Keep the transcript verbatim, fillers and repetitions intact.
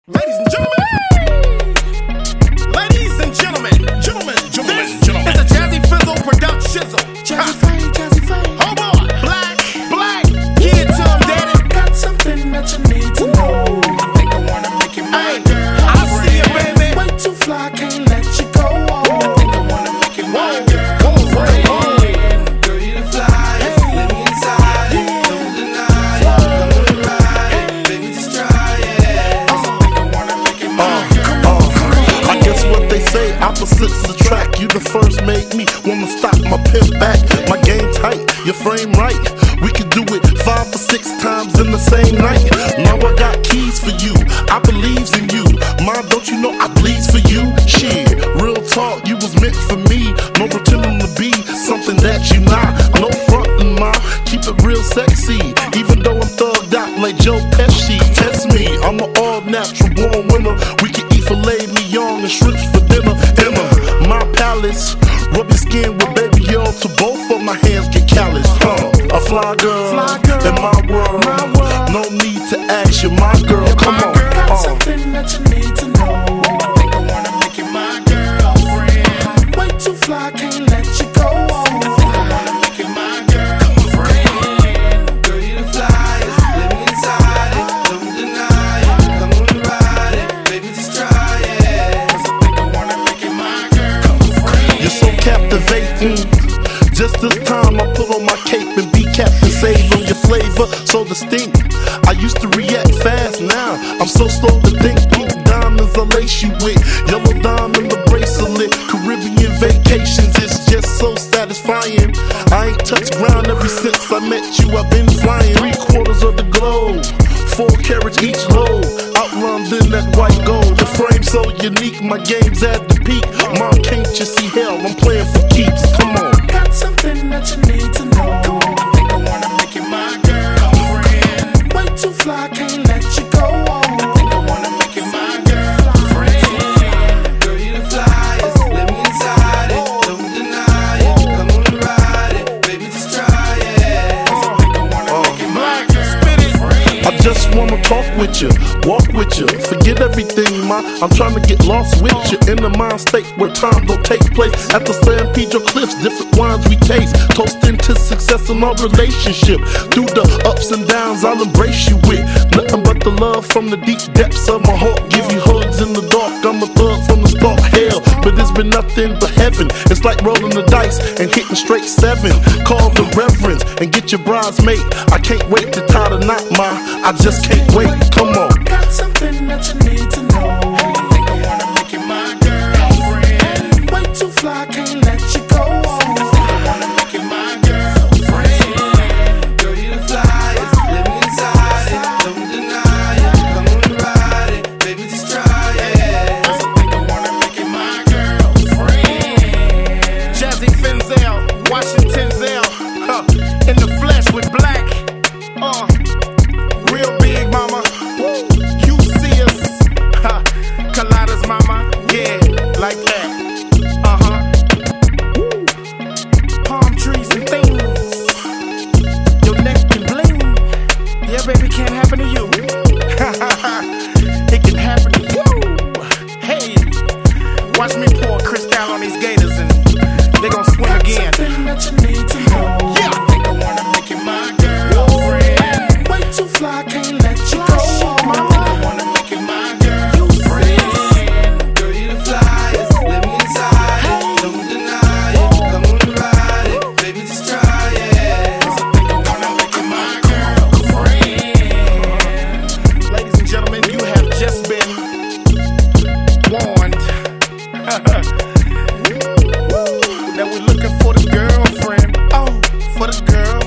Ladies and gentlemen, ladies and gentlemen, gentlemen, gentlemen, this gentlemen. It's a Jazzy Fizzle production. Jazzy Fame, Jazzy Fame. Hold on, black, black, give it to him, daddy. Got something that you need to know. Think I wanna make it my girl. I see it, baby. Way too fly, can't let you go on. Think I wanna make it my girl. Come on, friend. Girl, you the flyest, let me inside it, don't deny it, I'm gonna ride it, baby, just try it. I guess what they say, opposites attract. You the first made me wanna stop my pimp back. My game tight, your frame right. We could do it five or six times in the same night. Now I got keys for you, I believes in you. Mom, don't you know I bleeds for you? Shit, real talk, you was meant for me. No pretending to be something that you not. No frontin', ma, keep it real sexy. Even though I'm thugged out like Joe Pesci. Test me, I'm an all natural born winner. We can eat filet mignon and shrimps for dinner. Dinner, my palace. Rub your skin with baby oil till both of my hands get calloused. Huh, a fly girl, Fly girl in my world. my world. No need to ask you, my girl. Come on. Got Uh. something that you need to know. Think I wanna make it my girlfriend. Way too fly, can't let you go on. Think I wanna make it my girlfriend. Girl, you the flyest, let me inside it, don't deny it, I'm gonna ride it, baby, just try it. Think I wanna make it my girlfriend. You're so captivating. Just this time I put on my cape and be Captain Save on your flavor, so distinct. I used to react fast, now I'm so slow to think. Pink diamonds I lace you with, yellow diamond the bracelet. Caribbean vacations, it's just so satisfying. I ain't touched ground ever since I met you, I've been flying. Three quarters of the globe, four carats each load. Outlined in that white gold, the frame so unique, my game's at the peak. Mom, can't you see hell, I'm playing for keeps, come on. Got something that you need to know. Think I wanna make it my girlfriend. Way too fly, can't let you go on. Think I wanna make it my girlfriend. Girl, you the flyest, let me inside it, don't deny it, I'm gonna ride it, baby, just try it. Think I wanna make it my girlfriend. I just wanna talk with you, walk with you, forget everything, ma. I'm trying to get lost with you in the mind state where time don't take place. At the San Pedro Cliffs, different wines we taste, toasting to success in our relationship. Through the ups and downs, I'll embrace you with nothing but the love from the deep depths of my heart. Give you hugs in the dark, I'm a thug from the start. Hell, but it's been nothing but heaven. It's like rolling the dice and hitting straight seven. Call the reverends and get your bridesmaid. I can't wait to tie the knot, ma. I just can't wait. Come on. Got something that you need to know. Think I wanna make it my girlfriend. Way too fly, can't let you go on. Think I wanna make it my girlfriend. Girl, you the flyest, let me inside it, don't deny it, I'm gonna ride it, baby, just try it. Think I wanna make it my girlfriend. Jazzy Finzel, Washington Zell, huh, in the flesh with black. Uh, real big mama. You see us, huh, Collidas mama, yeah, like that. Uh huh. Palm trees and things. Your neck can bling. Yeah, baby, can't happen to you. It can happen to you. Hey, watch me pour Cristal on these gators and they gon' swim Got again. something that you need to know. Yeah, think I wanna make it my girlfriend. Way too fly, can't let you go on. I wanna make it my girlfriend. Girl, you the flyest, let me inside it, don't deny it, I'm gonna ride it, baby, just try it. Think I wanna make it my girlfriend. Ladies and gentlemen, you have just been warned that we're looking for the girlfriend. Oh, for the girl.